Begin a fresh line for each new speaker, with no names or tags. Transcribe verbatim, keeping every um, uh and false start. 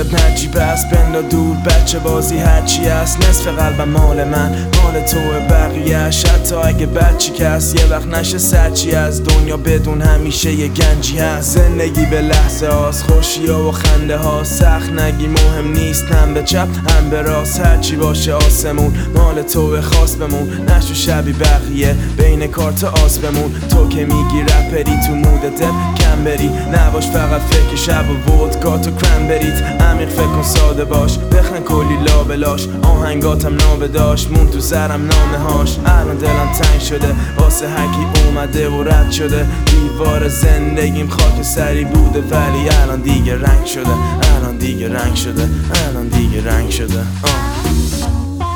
شد نجیب است بندا دور بچه بازی هرچی است. نصف قلبم مال من مال توه بقیه‌اش، حتی اگه بچی کس یه وقت نشه سرچی از دنیا بدون همیشه یه گنجی هست. زندگی به لحظه هاست، خوشی ها و خنده ها، سخت نگی مهم نیست هم به چپ هم به راست. هرچی باشه آسمون مال توه خاص بمون، نشو شبی بقیه بین کارت آس بمون. تو که میگی رپری تو مود دل کم بری، نباش فقط فکر شب و ودکات و کرنبریت. عمیق فکر کن ساده باش بخن کلی لابلاش، آهنگاتم نابه داشت مون تو سرم نامه هاش. الان دلم تنگ شده واسه هرکی اومده و رد شده، دیوار زندگیم خاک سری بوده ولی الان دیگه رنگ شده، الان دیگه رنگ شده، الان دیگه رنگ شده. آه.